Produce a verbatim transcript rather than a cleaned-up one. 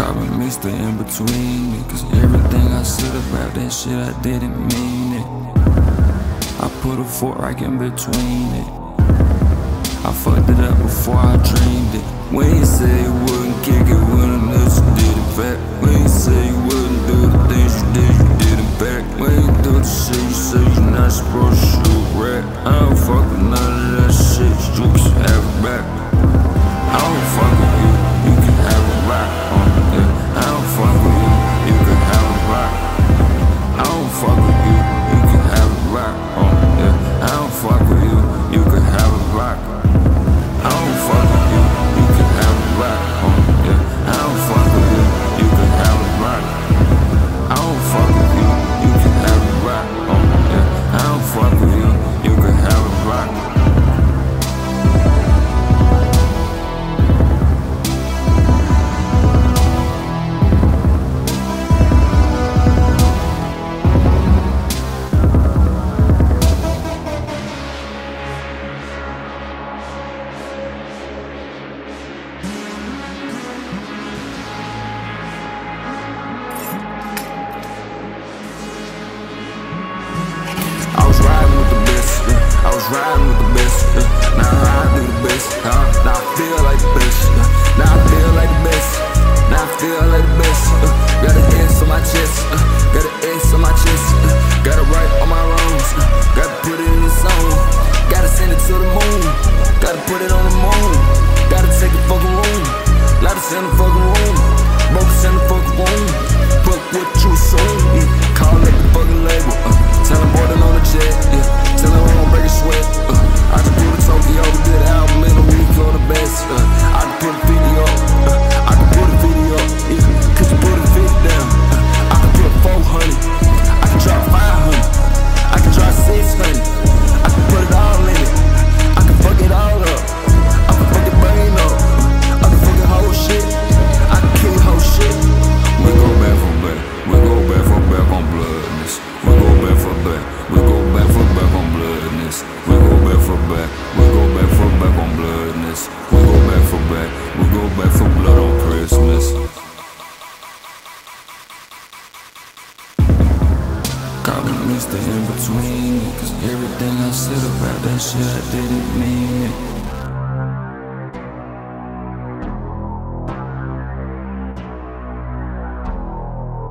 Call me Mister In Between it, cause everything I said about that shit, I didn't mean it. I put a fork right in between it. I fucked it up before I dreamed it. When you say you wouldn't kick it, when unless you did it back. When you say you wouldn't do the things you did, you did it back. When you do the shit you say you're not supposed to shoot rat. I don't fuck with none of that shit, you can have it back. I don't fuck with you, you can have it back. uh, yeah. I don't fuck with you, you can have it back. I don't fuck with you, you can have it back. uh, yeah. I don't fuck with you, you can have it back. I don't fuck with you, you can have it back. uh, yeah. I don't fuck with you, you can have it back. I don't fuck with you, you can have it back. uh, yeah. I don't fuck with you, you can have it back. I was riding with the best, yeah. Now I ride through the best, huh? Now I feel like the best, yeah. Now I feel like the best, now I feel like the best, uh. Got an S on my chest, uh. Got an S on my chest, uh. Got it right on my wrongs, uh. Gotta put it in the song. Gotta send it to the moon. Gotta put it on the moon. Gotta take the fucking room. Let us in the fucking room. Focus in the fucking room. Fuck what you assume, yeah. Call up the fucking label, uh. Tell them more than on the jet, yeah. Tell them I'm gon' break a sweat, uh. I just flew to Tokyo, we did an album in a week, you're the best, uh. I can put a video up, uh. I can put a video up, yeah. Could you put a fifty down, uh. I can put four hundred, I can drop five hundred, I can drop six hundred, I can put it all in it, I can fuck it all up, I can fuck it brain up, uh. I can fuck it whole shit, I can kill whole shit. We go back for back, we go back for back on bloodness. We go back for back, we go back for back on bloodness. We go back for back, we go back for back on bloodness. We go back for back, we go back for blood on Christmas. Call me Mister In Between it, cause everything I said about that shit, I didn't mean it.